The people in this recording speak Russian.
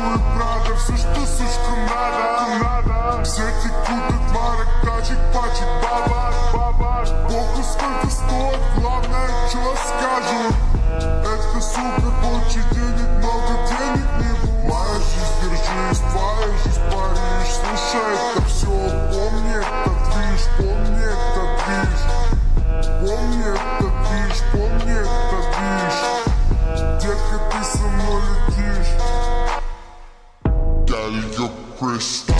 и Прада, все, что сучка надо. Все текут от марок, тачек, пачек, бабаш. Похуй сколько стоит, главное, что скажут. Это супер, больше денег, много денег не будет. Моя жизнь, держись, твоя жизнь, Париж. Слушай, это все, помни этот движ, помни этот движ. Помни этот движ, помни этот движ. Детка, ты со мной летишь. Girl, you're Chris.